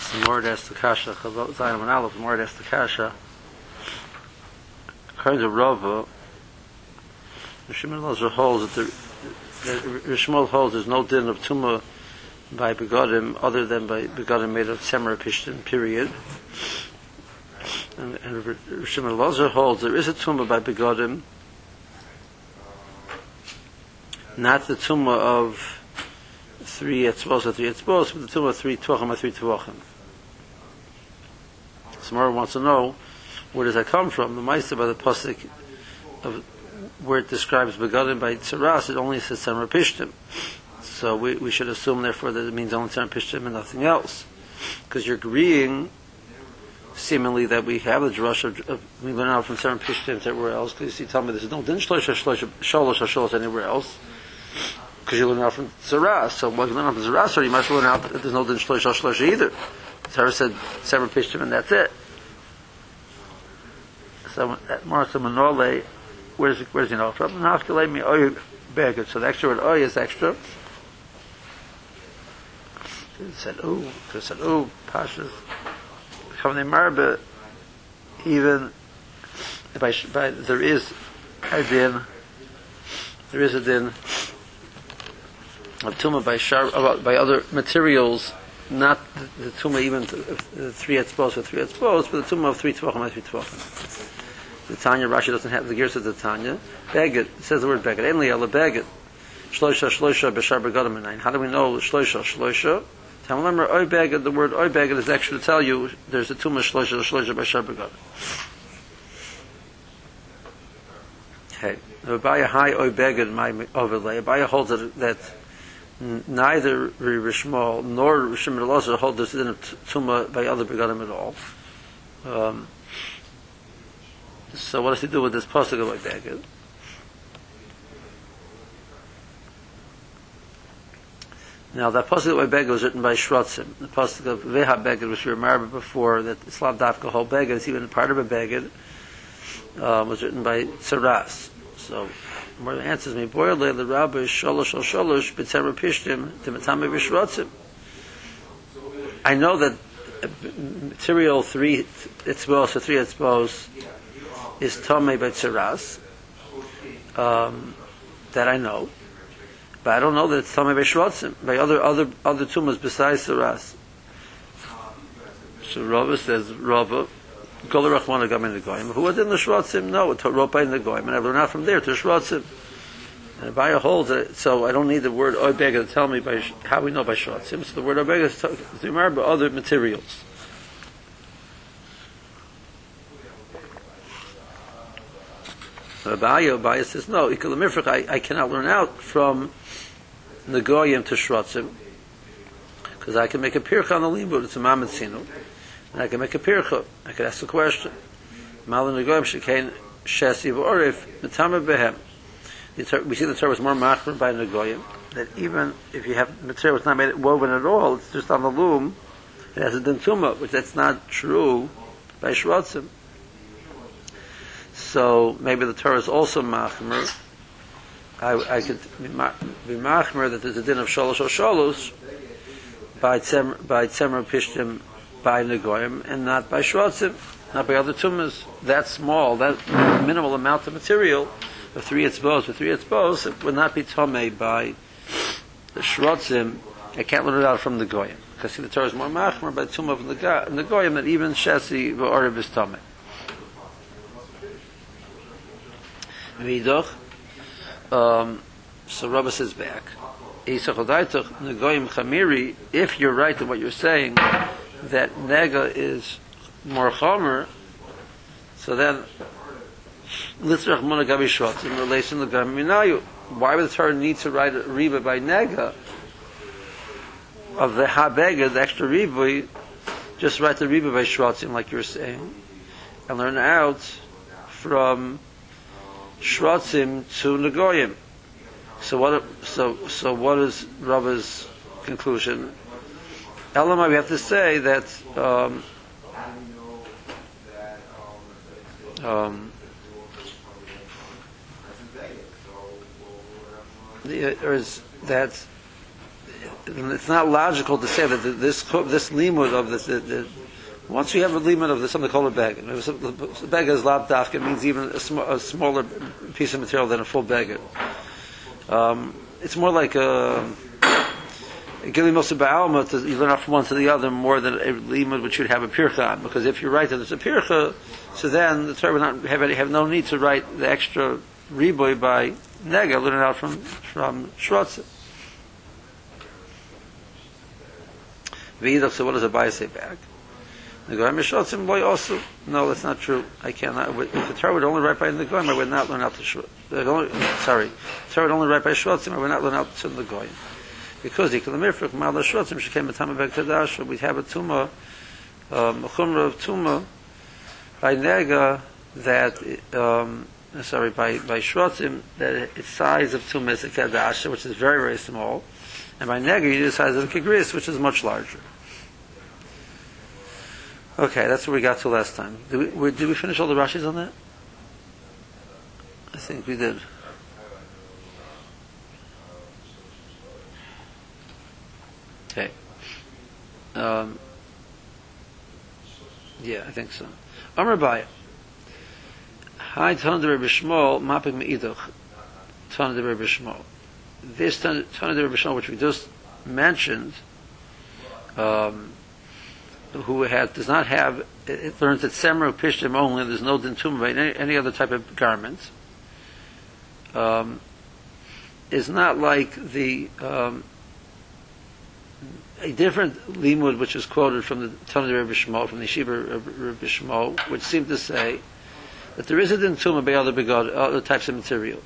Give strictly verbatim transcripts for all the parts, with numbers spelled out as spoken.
More that's the kasha. Zayin and Aleph. More that's the kasha. According to Rava, Shimon Elazar holds that the Rishmol holds there's no din of tumah by begodim other than by begodim made of Semra Pishtim. Period. And, and Shimon Elazar holds there is a tumah by begodim, not the tumah of three etzvos or three etzvos, but the tumah of three tvachim or three tvachim. Somebody wants to know where does that come from? The Meister by the pasuk of where it describes begodim by tzaras, it only says Semra Pishtim. So we, we should assume therefore that it means only Semra Pishtim and nothing else, because you're agreeing seemingly that we have the drush of, of we learn out from Semra Pishtim to everywhere else. Because you tell me there's no din shlosh shlosh shalosh shalosh anywhere else, because you learn out from tzaras. So what you learn out from tzaras, or you must learn out that there's no din shlosh shlosh either. Sarah said Semra Pishtim and that's it. So at Martha Manole, where's where's you know from? Nafkalei mi oy beged. So the extra word oy is extra. It said ooh, it said ooh, pashas. Come marba, even by, by there is a din, there is a din of tumah by shar by other materials, not the, the tumah even the three etzbos or three etzbos, but the tumah of three tvachim and three tvachim. The Tanya Rashi doesn't have the gears of the Tanya. Beged, it says the word beged. Ainli ala beged. Shloisha shloisha b'shar begadim minayin. How do we know shloisha shloisha? Remember, oy beged, the word oy beged is actually to tell you there's a tumah shloisha shloisha b'shar begadim. Okay. Abaya high oy beged my overlay. Abaya holds that, that neither Rishmol nor Shimon Elazar hold this in tumah by other begadim at all. Um, So what does he do with this pasuk of oy beged? Now that pasuk of oy beged was written by Shrotzim. The pasuk of veha beged, which we remember before, that Islam dafka whole beged is even part of a beged, um, was written by Tzaras. So more than answers me. Boyer le the rabbi shalosh al shalosh b'tzemra pishtim t'matame b'shrotzim. I know that material three etzbos or three etzbos is Tomei by Tzaras, um, that I know, but I don't know that it's Tomei by Shrotzim, by other other other tumas besides Tzaras. So Rava says, Rava, Gola Rachmana Gam in the Goyim. Who was in the Shrotzim? No, it's Ropa in the Goyim, and I learned out from there to Shrotzim. And Abaya holds it, so I don't need the word Oy Beged to tell me by how we know by Shrotzim. So the word Oy Beged is to remember other materials. Abaya, Abaya says, no, I, I cannot learn out from Negoyim to Shrotzim, because I can make a pircha on the limud, it's a mamatzinu, and I can make a pircha. I can ask a question. Malin Negoyim shekain shesi v'orif mitama behem. We see the Torah was more machmer by Negoyim, that even if you have material that's not made woven at all, it's just on the loom, it has a din tumah, which that's not true by Shrotzim. So maybe the Torah is also machmer. I, I could be, be machmer that there's a din of shalosh or shalosh by tzem, by tzemra pishtim by negoyim and not by shrotzim, not by other tumas. That small, that minimal amount of material of three etzbos or three etzbos, it would not be tomei by the shrotzim. I can't learn it out from the goyim because see, the Torah is more machmer by tumah of the goyim that even shesi v'oriv is tomei. Vidoch, um, so Rabbi says back, if you're right in what you're saying, that nega is more chomer, so then litzrach monagavi shot in relation to gaminayu. Why would the Torah need to write a riba by nega of the habega, the extra riba? Just write the riba by shrotzim, like you're saying, and learn out from Shrotzim to Negoyim. So what? So so what is Rabba's conclusion? Elamai, we have to say that um, um, the, or is that it's not logical to say that this this limud of this. The, the, once you have a limud of this, something called a beged. The beged is lab dafka, means even a, sm- a smaller piece of material than a full beged. Um, it's more like a Gili Mosa Ba'alma, you learn off from one to the other more than a limud which you'd have a pircha on. Because if you write that there's a pircha, so then the Torah would not have, any, have no need to write the extra riboy by nega, learn it out from from Shrotzim. V'idach, so what does a Abai say back? The Goyim Shrotzim boy also. No, that's not true. I cannot. If the Torah would only write by the Goyim, I would not learn out the Shrotzim. Sorry, the Torah would only write by Shrotzim, I would not learn out to the Goyim. Because he can mirfik mal the Shrotzim, she came a time back to Dasha. We'd have a tumah, um, a chumrah of tumah by nega that. Um, sorry, by by Shrotzim, that its size of tumah is a kadasha, which is very very small, and by nega you do the size of a kigris, which is much larger. Okay, that's where we got to last time. Did we, we, did we finish all the Rashis on that? I think we did. Okay. Um, yeah, I think so. Amar Baya. Hi, Ton de Rebbe Shmuel, Mapik Me'idoch. Ton de Rebbe Shmuel. This Ton de Rebbe Shmuel, which we just mentioned, um, who had, does not have, it learns that Semra Pishtim only, there's no Dintum by any, any other type of garment, um, is not like the, um, a different limud which is quoted from the Tanna Rebbe Shmuel, from the Yeshiva Rebbe Shmuel, which seemed to say that there is a din tumah by other begod, other types of material.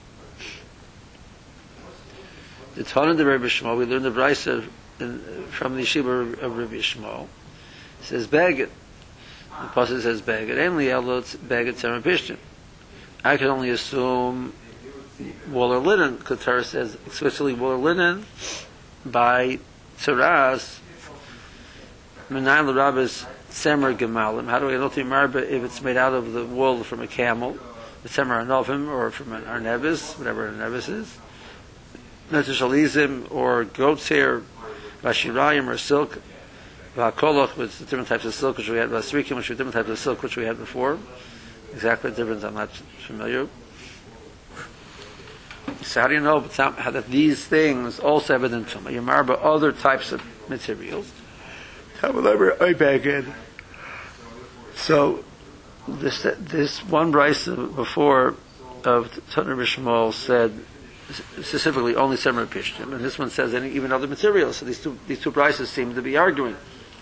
The Tanna Rebbe Shmuel, we learned the Brisa from the Yeshiva of Rebbe Shmuel, says beged. The pasuk says beged. Only elot beged tzemar pishtim. I can only assume wool or linen, because Torah says explicitly wool or linen by tzaras menayin l'rabbis tzemer gemalim. How do I know to marba if it's made out of the wool from a camel, the tzemer anovim, or from an arnevis, whatever an arnevis is, netishalizim, or goat's hair, vashirayim, or silk, v'hakolach, with the different types of silk which we had, vasrikim, which were different types of silk which we had before. Exactly the difference I'm not familiar. So how do you know how that these things also have an tumah? You marba other types of materials. So this this one brisa before of Tanna Rebbe Shmuel said specifically only Semra Pishtim, and this one says any, even other materials. So these two these two brises seem to be arguing.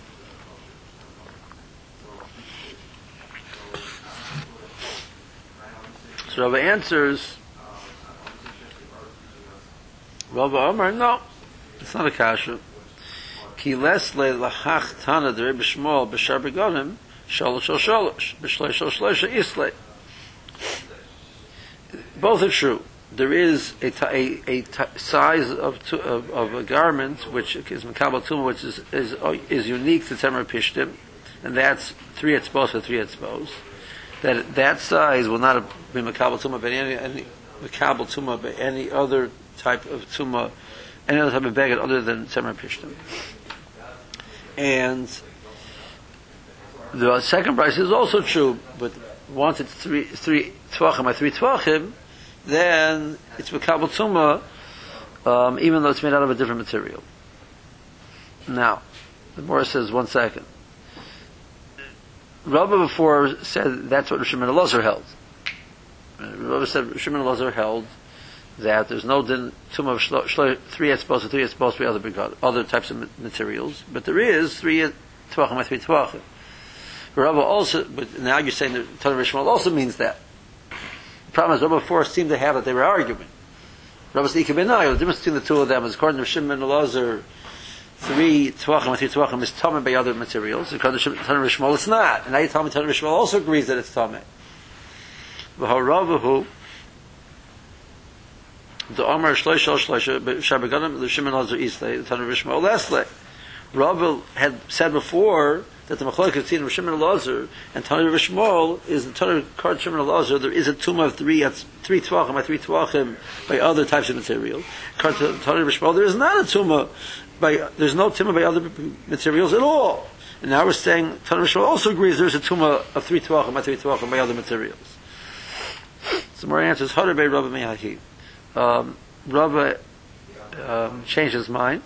So Rava answers. Rava Amar, no, it's not a kasha. Ki lesle lachach Tana de Rebbe Shmuel b'shar begonim shalosh shal shalosh b'shlosh shal shlosh islay. Both are true. There is a a, a t- size of, tu, of of a garment which is makabel tumah, which is is is unique to Tzemar Pishtim, and that's three etzbos or three etzbos. That that size will not be makabel tumah by any any makabel tumah by any other type of tumah, any other type of beged other than Tzemar Pishtim. And the second price is also true, but once it's three three tvachim by three tvachim, then it's makabel tumah, um, even though it's made out of a different material. Now, the Morah says one second. Rabba before said that's what Shimon Elazar held. Rabba said Shimon Elazar held that there's no din tumah of shlo, shlo, three etzbos or three etzbos by other begod, other types of materials, but there is three tvachim by three tvachim. Rabba also, but now you're saying that Tanna Rebbe Shmuel also means that. The problem is Rabba before seemed to have that they were arguing. Rabba said the difference between the two of them is according to Shimon Elazar, three tvachim by three tvachim is tameh by other materials. According to Tanna Rebbe Shmuel, it's not. And now you tell me Tanna Rebbe Shmuel also agrees that it's tameh. V'haravahu the Amar Shlosh Shal Shlosh Shabeganim the Shimon Elazar Islay the Tanna Rebbe Shmuel Lesley. Rabba had said before that the Machlokes between Shimon Elazar and Tanna Rebbe Shmuel is the Tanna card Shimon Elazar. There is a tumah of three three tvachim by three tvachim by other types of material. According to Tanna Rebbe Shmuel, there is not a tumah by there's no tumah by other materials at all. And now we're saying Tanur Shmuel also agrees there's a tumah of three tvachim by three tvachim by other materials. So more answers. Hader bei Rabba Mehahi. Um, Rabba um, changed his mind,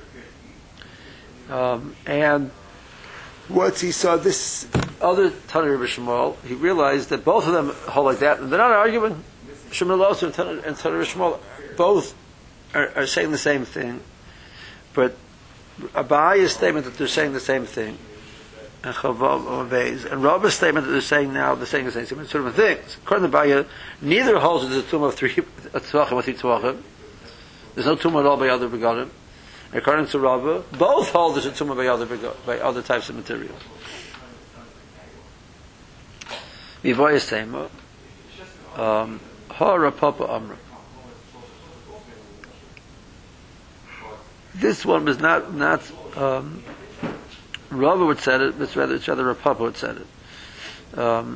um, and once he saw this other Tanur Rabbi Shmuel, he realized that both of them hold like that, and they're not arguing. Shmuel also and Tanur and Tanur Shmuel both are, are saying the same thing, but Abaya's statement that they're saying the same thing, and Chavav and Rabba's statement that they're saying now they're saying the same thing, sort of things. According to Abaya, neither holds that there's a tumah of three tvachim or three tvachim. There's no tumah at all by other begotten. According to Rabba, both hold there's a tumah by other by other types of materials. Mivoyas Tema, um, Hara Papa Amra. This one was not not um, Rava would said it, but rather it's rather Rav Papa would said it. Um,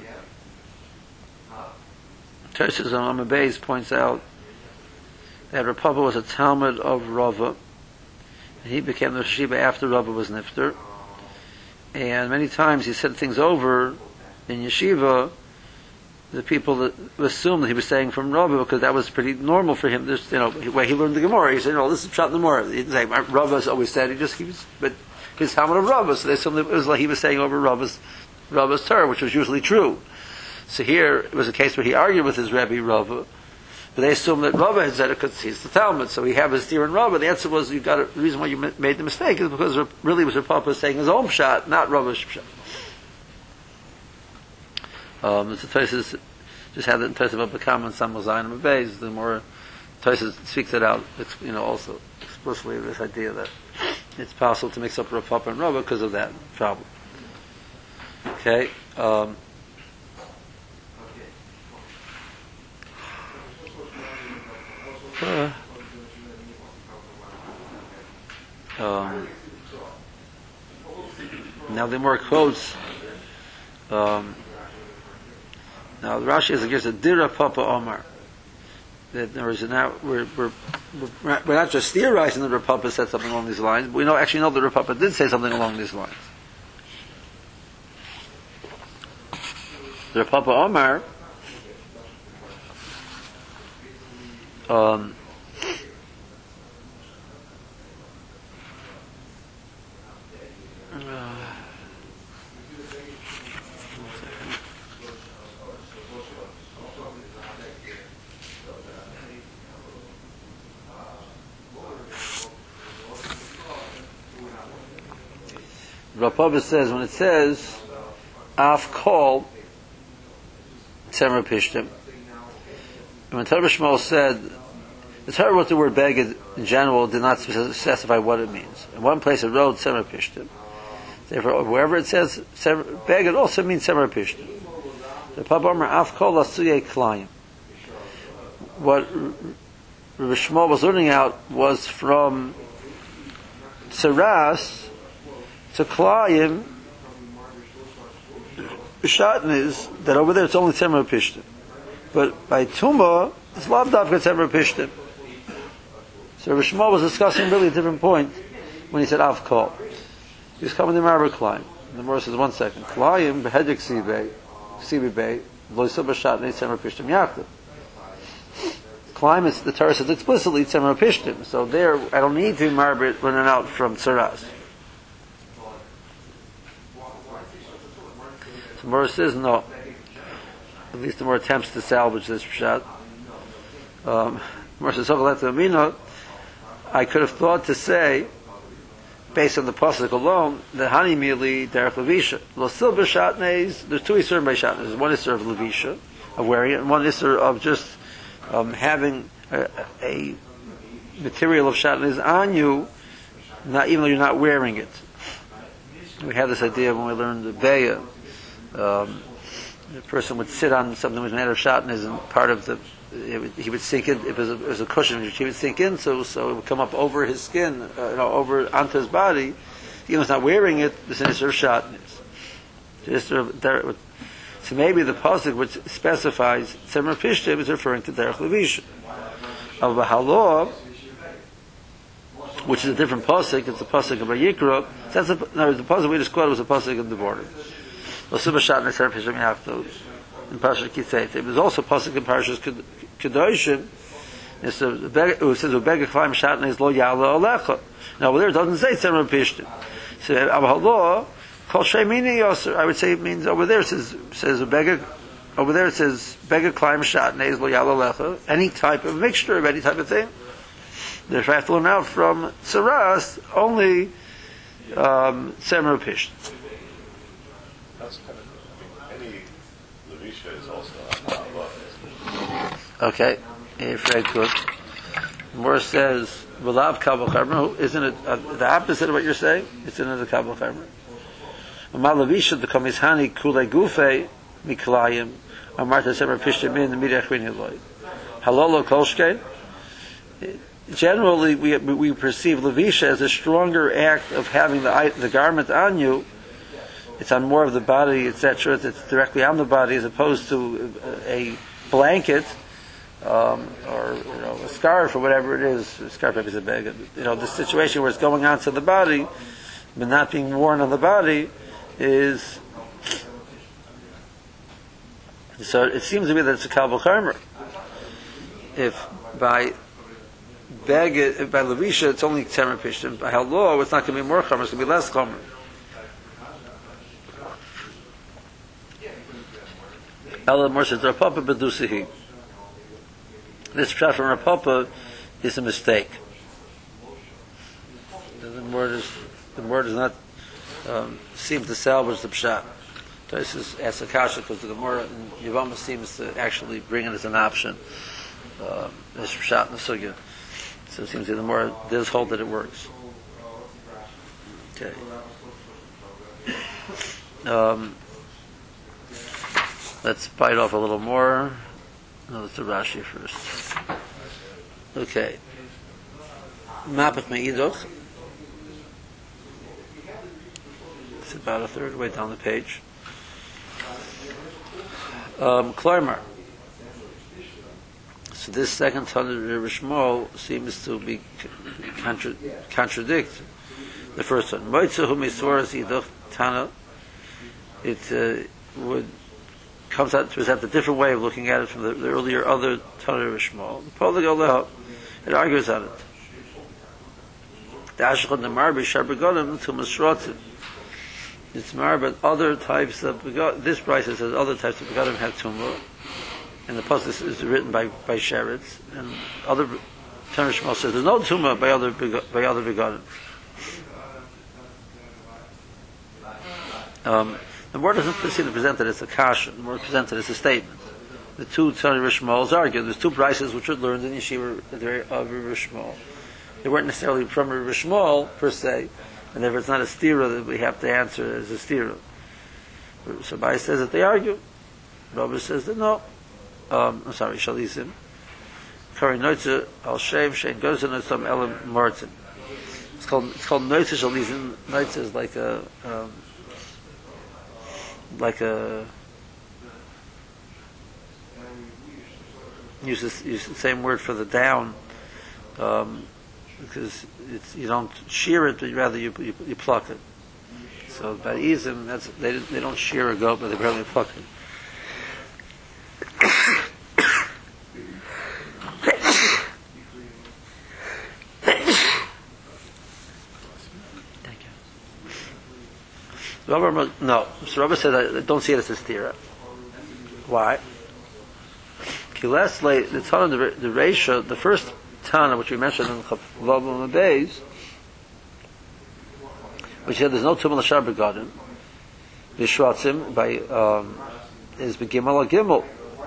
Tershis on Amabeis points out that Rav Papa was a Talmud of Rava, and he became the Shiva after Rava was Nifter. And many times he said things over in Yeshiva. The people that assumed that he was saying from Rava because that was pretty normal for him. This, you know, where he learned the Gemara, he said, "No, this is Pshat in the Gemara." He didn't say Rava's always said. He just he was, but his Talmud of Rava, so they assumed it was like he was saying over Rava's Rava's Torah, which was usually true. So here it was a case where he argued with his Rebbe Rava, but they assumed that Rava had said it because he's the Talmud. So we have his theory in Rava. The answer was, you got a, the reason why you made the mistake is because really it was Rav Papa saying his own Pshat, not Rava's Pshat. Um, it's a Tosfos just had it in Tosfos about the common Samul Zayin and Beis. The more Tosfos speaks it out, it's, you know, also explicitly this idea that it's possible to mix up Rav Papa and Rava because of that problem. Okay. Um, uh, um, now the more quotes. Um, Now the Rashi is against a Dira Papa Omar. That there is now we're, we're we're we're not just theorizing that Rav Papa said something along these lines, but we know actually know that Rav Papa did say something along these lines. Rav Papa Omar um uh, Rav Papa says, when it says Af Kol Tzemer Pishtim, when Torah Shmuel said, the Torah wrote the word Beged in general, did not specify what it means. In one place it wrote Tzemer Pishtim. Therefore, wherever it says Beged also means Tzemer Pishtim. The Papa Omer Af Kol Asuye Klayim. What Rav Shmuel was learning out was from Tzeras to Klayim, B'shatin is that over there it's only Tzemer Pishtim. But by Tumah, it's Lav Davka Tzemer Pishtim. So Rav Shmuel was discussing really a different point when he said Av Kol. He was coming to Marber Klayim. And the Gemara says, one second. Klayim, B'hedek Sibei, Sibi Bei, Loisah B'shatin, Tzemer Pishtim Yachtiv. Klayim, the Torah says explicitly Tzemer Pishtim. So there, I don't need to Marber it running out from Tzeras. The Gemara says no. At least the more attempts to salvage this pshat. Um, Gemara says, I could have thought to say, based on the pasuk alone, that Hani Mili Derech Levisha. Lo Silba Shatnez. There's two Isurim by Shatnez. One Isur of Levisha, of wearing it, and one Isur of just um, having a, a material of Shatnez on you, not even though you're not wearing it. We had this idea when we learned the Beya. Um, the person would sit on something that was made of shatnez, and part of the it would, he would sink in. If it was a, it was a cushion, which he would sink into, so it would come up over his skin, uh, you know, over onto his body. He was not wearing it. It's an issur of shatnez. So maybe the pasuk which specifies Tzemer Pishtim is referring to Derech Levisha. Of Bahalo, which is a different pasuk. It's a pasuk of Vayikra. That's a, no, the pasuk we just quoted was a pasuk of the border. In Parashat Kitayt, it was also pasuk in Parashat Kedoshim. It says, "Ubega climb shatnei is lo yala alecha." Now, over there it doesn't say Tzemra Pishtim. So, Abhallah, Kol Sheimini Yoser. I would say it means over there it says says Ubega. Over there it says Bega climb shatnei is lo yala alecha. Any type of mixture of any type of thing. The have to learn out from Tzaras only um, Tzemra Pishtim. That's kind of, I mean, any Levisha is also a Okay, very good. More says, "V'lav kabel charmer." Isn't it uh, the opposite of what you're saying? It's another kabel charmer. Amal Levisha the kamishani kulei gufe miklayim. Amarta semer pishtim in the midachrini loy. Halolo kolshkein. Generally, we we perceive Levisha as a stronger act of having the the garment on you. It's on more of the body, et cetera. It's directly on the body as opposed to a blanket um, or you know a scarf or whatever it is. A scarf is a bag. You know, the situation where it's going onto the body, but not being worn on the body, is so. It seems to me that it's a kabel charmer. If by bag by Levisha it's only Tzemra Pishtim, by Halaw it's not going to be more charmer. It's going to be less charmer. Allah Mor says Rapapa Bedusihi. This pshat from Rapapa is a mistake. The word is the word does not um, seem to salvage the pshat. This is Asakasha because the Gemara in Yevamah seems to actually bring it as an option. Um, this pshat in the sugya. So it seems that the Gemara does hold that it works. Okay. Um, Let's bite off a little more. No, let's do Rashi first. Okay. Mapach Me'idoch. It's about a third way down the page. Um, Klarmar. So this second Tana Rishmol seems to be contra- contradict the first one. Moitzahu Miswaras Idoch Tana. It uh, would comes out to present a different way of looking at it from the, the earlier other Tana Rishmol. The Polig Oleh, it argues on it. The Ashchon the Marbi Sharbegonim to Masrotzim. It's Mar, but other types of begonim. This price says other types of begonim have tumah, and the pasuk is written by by Sheretz, and other Tana Rishmol says there's no tumah by other by other begonim. Um, The word doesn't seem to present it as a kasha. The word presented as a statement. The two Tana Rishmols argue. There's two prices which are learned in Yeshiva of Rishmol. They weren't necessarily from a Rishmol per se, and therefore it's not a stira that we have to answer as a stira. So Bai says that they argue. Rabbi says that no. Um, I'm sorry, Shalizim. Kari Noitza al Shem Shein goes into some Elam Martin. It's called it's called Noitza Shalizim. Noitza is like a um, like a use the, use the same word for the down um, because it's, you don't shear it, but rather you, you you pluck it. So by izim, that's they they don't shear a goat, but they barely pluck it. Rabbi, no, so Rabbi said I don't see it as a stira. Why? Kilesle, the Tana, the, the ratio, the first Tana which we mentioned in Chavav Beis, which said there's no Tumah L'Shar Begadim, Bishratzim by um, is Begimel Gimel,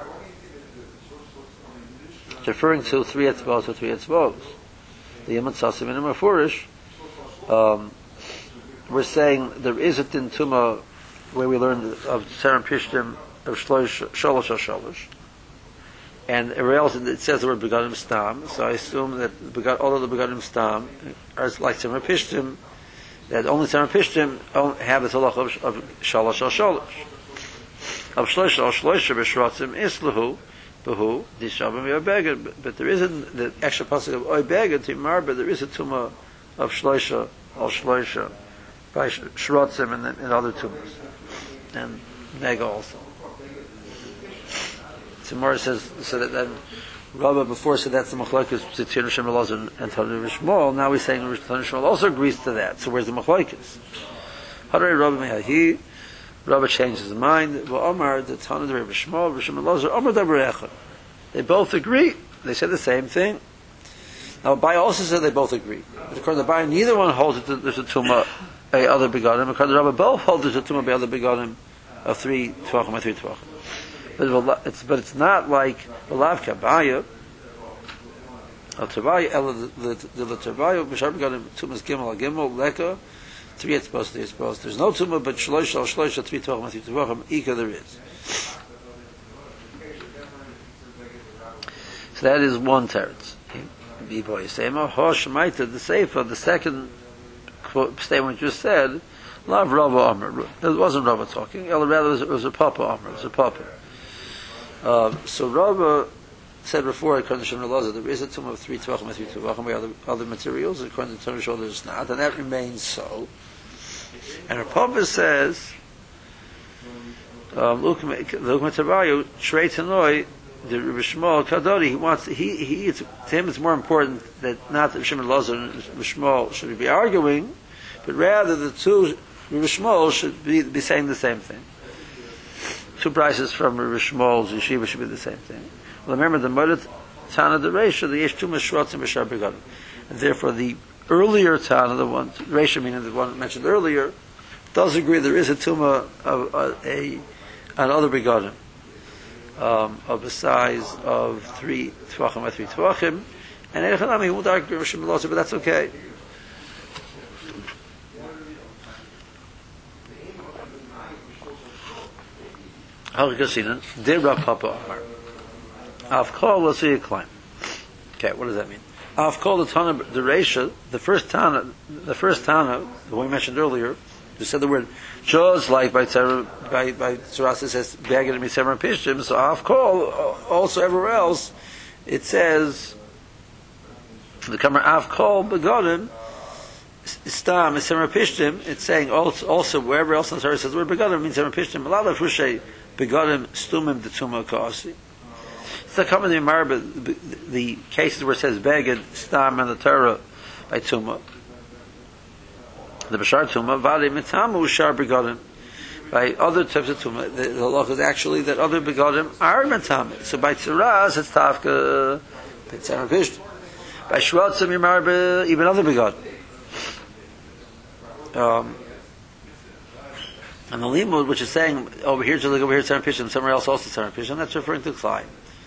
referring to three etzvos or three etzvos. The Yemot Sasim and Mefurish. Um, We're saying there is a din tuma where we learned of Tzemra Pishtim of Shlosh Sholosh Sholosh, and everywhere else it says the word Begadim Stam. So I assume that all of the Begadim Stam are like Tzemra Pishtim, that only Tzemra Pishtim have the halach of, of Sholosh Sholosh. Of Shlosh Sholosh B'Shratzim Islahu Behu Dishabim Yobeged. But there isn't the extra pasuk of Oy Beged Timar, but there is a tuma of Shloisha, al Shloisha, by Shrotzim and, and other tumors. And Nega also. So Mora says, so that then Rabba before said that's the Machlokes between Rishon Elazar and Tanur Shmuel. Now he's saying Tanur Shmuel also agrees to that. So where's the Machlokes? Harei Rabba Mehahi. Rabba changes his mind. V'Omar the Tanur Rabbi Shmuel, Rishon Elazar, Omar Daber Echad. They both agree. They said the same thing. Now Abai also said they both agree. But according to Abai, neither one holds that there's a tumah a other begonim. According to Rabba, both hold there's a tumah by other begonim of three tvachim and three tvachim. But it's but it's not like Lav Kabaya. Al Tabaya El the the Tabaya B'Shar begonim tumas Gimel Gimel Leka three it's supposed to be supposed. There's no tumah but Shlosh Al Shlosh three tvachim and three tvachim. Ika there is. So that is one teretz. B-boy Sema Hosh Maita the Sefer the second quote, statement you said Lav Rava Amr. It wasn't Rava talking. Rather it was, it was a Papa Amr. It was a Papa. Uh, so Rava said before according to Shimon Elazar there is a tumah of three tvachim and three tvachim by other other materials. According to Tanur Shmuel there's not, and that remains so. And Papa says um, look Tavayu Shrei Tanoi the Rabbi Shmuel Kadori, he wants he he it's, to him it's more important that not that Shimon Elazar and Rabbi Shmuel should be arguing, but rather the two Rabbi Shmuel should be, be saying the same thing. Two prices from Rabbi Shmuel's yeshiva should be the same thing. Well, remember the Moed Tana the Reisha, the Yesh Tumah Shrotzim B'Shar Begadim, and therefore the earlier Tana, the one Reisha meaning the one mentioned earlier, does agree there is a tumah of a, a an other begadim. Um, of a size of three tvachim or three tvachim, and Erechanami he won't argue with Rishon Elazar, but that's okay. Halachasinan did Rav Papa Amar. Avkol, let's see a climb. Okay, what does that mean? Avkol the Tana the Reisha, the first Tana, the first Tana, the one we mentioned earlier, who said the word just like by Tzara, by by Tzarasa says Beged and Misemer and Pishtim, so Avkol also everywhere else it says the Kamar Avkol Begodim Stam Misemer Pishtim. It's saying also, also wherever else in the Torah says the word Begodim means Misemer Pishtim. Malala Fushay Begodim Stumim the Tumah Kasi. It's the common in Marba the, the cases where it says Beged Stam and the Torah by Tumah. The Bashar Tumah, Vali Mitamu Shar Begodim. By other types of Tumah, the, the law is actually that other Begodim are Mitamu. So by Tziraz, it's Tafka, Pitzar Pishtim. By Shrotzim, Yimar, even other Begodim. Um, and the Limud, which is saying, over here, just like over here, Tzar Pishtim, somewhere else also Tzar Pishtim, that's referring to Klai.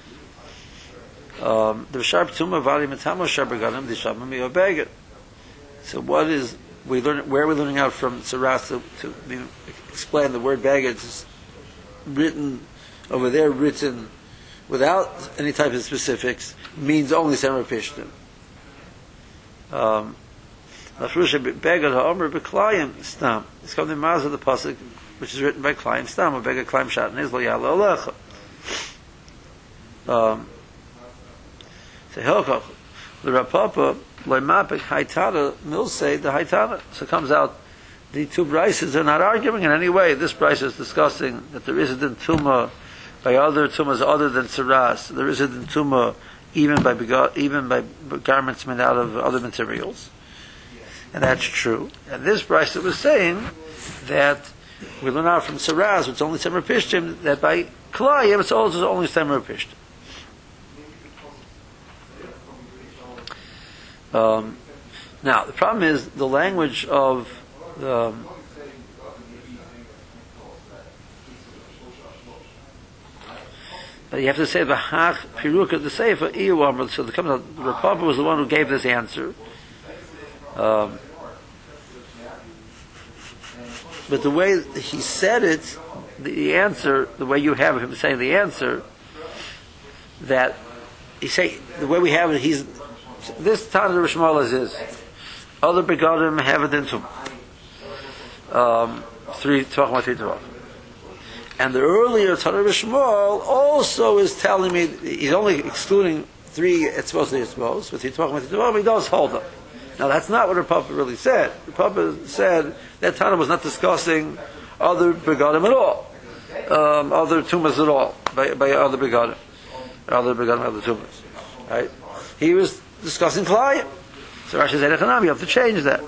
Um, the Bashar Tumah, Vali Mitamu Shar Begodim, the Shabbat Miyobeged. So what is we learn? Where are we learning out from Tziras to, to you know, explain the word baggage is written over there, written without any type of specifics, means only Semer Pishtim. Um, Begad ha'omer b'klayim stam. It's called the Maz of the pasuk, which is written by Klayim stam. Or Begad Klayim shat nizlo yala alecha. Um, so Hilchach the Rapapa loymapik haitana milsei the haitana. So it comes out the two brises are not arguing in any way. This brise is discussing that there isn't in tumah by other tumas other than tziras. There isn't in tumah even by even by garments made out of other materials, and that's true. And this brise was saying that we learn out from tziras, which is only semer pishtim, that by klayim it's also only semer pishtim. Um, now the problem is the language of um, you have to say the hach piruka the sefer iyu. So the comes out the Papa was the one who gave this answer. Um, but the way he said it, the answer, the way you have him saying the answer, that he say the way we have it, he's this Tana Rav Shmuel is his. Other begodim have it into um, three tvachim, three tvachim. And the earlier Tana Rav Shmuel also is telling me he's only excluding three. It's supposed to be supposed with three tvachim, three tvachim. He does hold up. Now that's not what her Papa really said. The Papa said that Tana was not discussing other begadim at all, um, other tumas at all, by, by other begadim, other begadim, other tumas. Right? He was discussing Klayim. So Rashi said, you have to change that.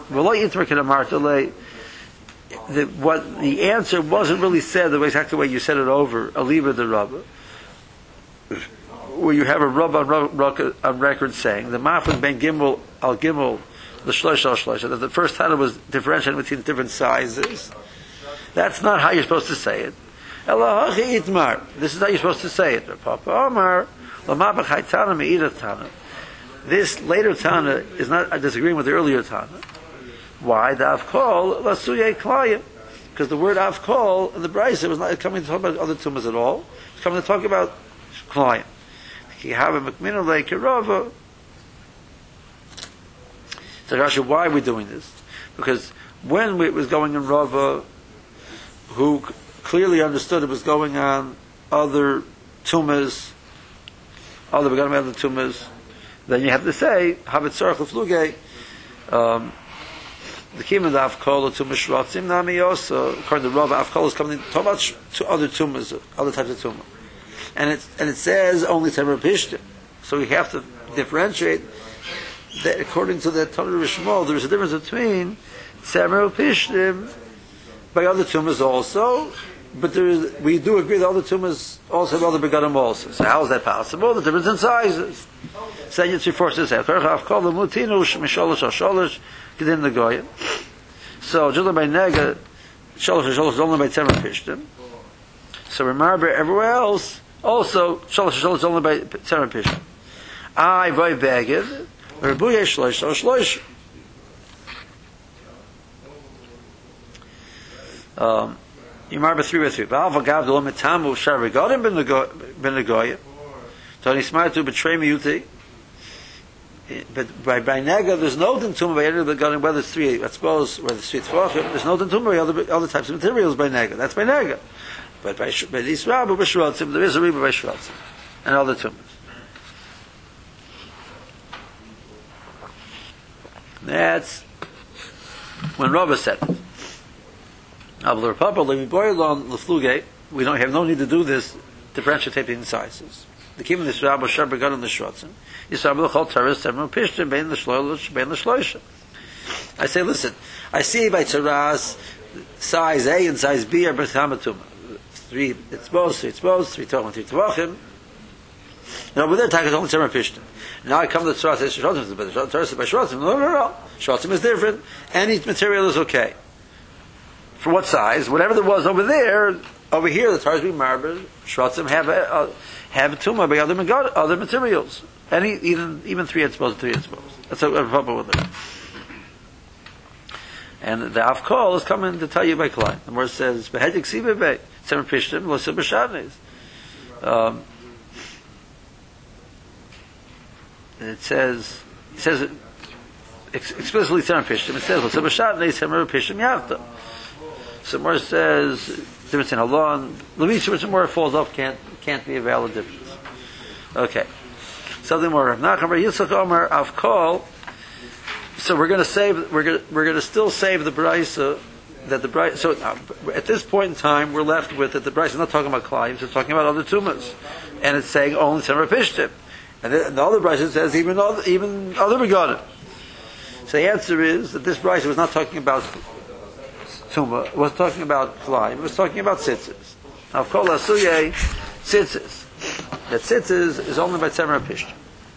The, what the answer wasn't really said the way exactly the way you said it over Aliba the Rabba, where you have a Rabba on, on record saying the Mafred ben Gimel al Gimel the Shlosh al Shlosh, that the first time was differentiating between different sizes. That's not how you're supposed to say it. Elahachi itmar. This is how you're supposed to say it. Papa Omar lamabach Tana me'ira Tana. This later Tana is not disagreeing with the earlier Tana. Why the Avkol lasuye Klayim? Because the word Avkol in the Brisa was not coming to talk about other tumas at all. It's coming to talk about Klayim. So Rashi, why are we doing this? Because when it was going in Rava, who clearly understood it was going on other tumas, other begadim other tumas, then you have to say Havit Tzarech L'Flugei. Um, the Kim of the Avkol to Mishratzim Nami also, according to Rav, Avkol is coming to talk about to other tumas, other types of tumah, and it and it says only Temer Pishtim. So we have to differentiate that according to the Torah Rishmol, there is a difference between Temer Pishtim by other tumas also, but there is, we do agree that other tumas also have other begadim also. So how is that possible? The difference in sizes. So it's referred to say Avkol the Mutinu Misholosh Sholosh. Gedin the Goyim. So Jula by Nega, Shalosh and Shalosh is only by Temer Pishtim. So remember everywhere else, also Shalosh and Shalosh is only by Temer Pishtim. I Voy Beged, Rebuye Shlosh, Shlosh. Um, you remember three by three. V'al v'gav d'lo metamu shar v'gadim ben the Goyim. Tony Smart to betray me Yuti. But by, by Nega, there's no Dintumah by any of the Gadim, whether it's three, I suppose, whether it's three Tvachim, there's no Dintumah by other, other types of materials by Nega. That's by Nega. But by, by these Rabba, by Shratzim, there is a Reba by Shratzim, and other Tumas. That's when Rabba said it. Abel Papa, Levi Boylon, Lefluge, we don't have no need to do this differentiating sizes. The Kim of this Rabba Shar Begadim the Shratzim. I say, listen, I see by Taras size A and size B are B'chamatuma. Three, it's both, three, it's both, three Tvachim, three Tvachim. Now, with their tag is only Temer Pishtim. Now I come to Taras, I say, Shratzim, but Taras is by Shratzim. No, no, no. Shratzim is different. Any material is okay. For what size? Whatever there was over there, over here, the Taras be marble, Shratzim have a, a, have a tumah by other, other materials. Any, even even three exposed, three exposed. That's a, a problem with it. And the Avkol is coming to tell you by Klein. The Morris says, "Behedik sibe be Temer Pishtim lo sibe shadnes." Um, it says, it says ex- explicitly Temer Pishtim. It says lo sibe shadnes Temer Pishtim yavta. So Morris says difference in halon. Levish which more falls off can't can't be a valid difference. Okay. Something more. Rav Nachman Bar Yitzchak Omer Avkol. So we're going to save. We're going. We're going to still save the brisa that the brisa. So uh, at this point in time, we're left with that the brisa is not talking about Klayim. It's talking about other tumas, and it's saying only Temer Pishtim. And the, the other brisa says even other, even other begadim. So the answer is that this brisa was not talking about tuma. It was talking about Klayim. It was talking about tzitzis. Avkol Asuye tzitzis. That tzitzis is only by Temer Pishtim.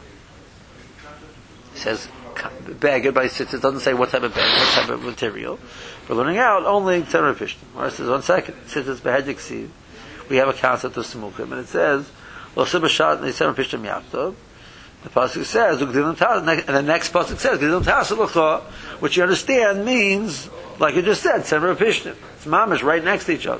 It says bagged by tzitzis. Doesn't say what type of bag, what type of material. We're learning out only Temer Pishtim. Or it says one second. Tzitzis behedik seed. We have a concept of Simukim, and it says Lo Sibashat Temer Pishtim Yaptov. The pasuk says and the next pasuk says which you understand means, like you just said, Temer Pishtim. It's mamish right next to each other.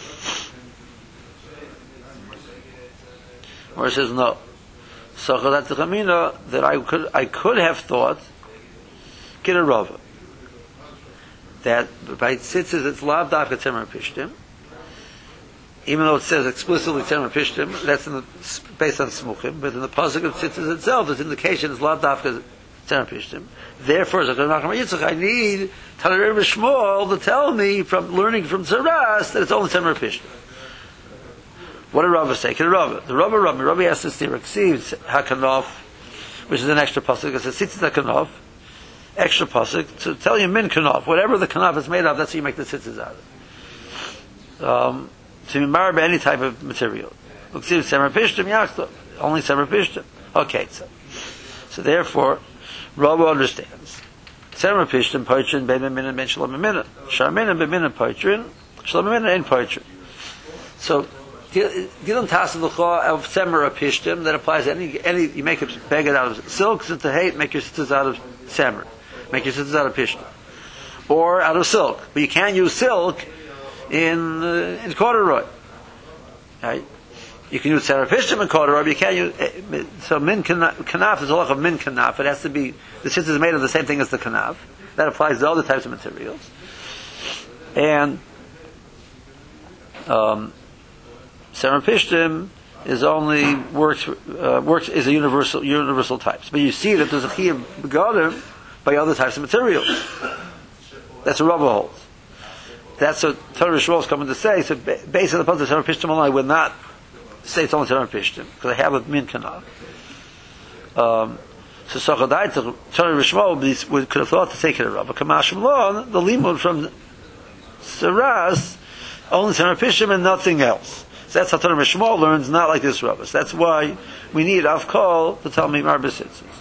Or it says no. So that that I could I could have thought Kidarova that by tzitzis it's lav dafka Temer Pishtim, even though it says explicitly Temer Pishtim. That's in the, based on smuchim, but in the pasuk of tzitzis itself, its indication is lav dafka Semer Pishtim. Therefore, as I need Tanarei Shmuel to tell me from learning from Saras that it's only Semer Pishtim. What did Rava say? Can Rava? The Rava Rava Rava has this received Hakanof, which is an extra pasuk. It says Tzitzit Hakanof, extra pasuk to tell you min Kanof. Whatever the Kanof is made of, that's how you make the tzitzit out of. Um, to be married by any type of material. Only Semer Pishtim. Okay, so so therefore, Rava understands. Semer Pishtim Poitrin Ben Min Ben Shalom Min Sharmin Ben Min Poitrin Shalom Min Ein Poitrin. So Gilon Tas of Semer Pishtim that applies to any any you make a beged out of silk, since the hate make your sisters out of Semer, make your sisters out of Pishtim, or out of silk. But you can't use silk in uh, in corduroy, right? You can use Semer Pishtim in corduroy, but you can't use so min kanaf is a lot of min kanaf. It has to be the sisters is made of the same thing as the kanaf. That applies to other types of materials, and um, Semer Pishtim is only works uh, works is a universal universal types. But you see that there's a chiyuv begadim by other types of materials. That's a Rava holds. That's what Torah Shmuel is coming to say. So based on the positive Semer Pishtim alone, I would not say it's only Semer Pishtim because I have a min kanaf. Um, so Sochadai Torah Shmuel could have thought to take it a Rava. Kamashim Lon, the limud from Saras, only Semer Pishtim and nothing else. So that's how Torah Shmuel learns, not like this Rava. So that's why we need Avkol to tell me Mar B'Sitzis.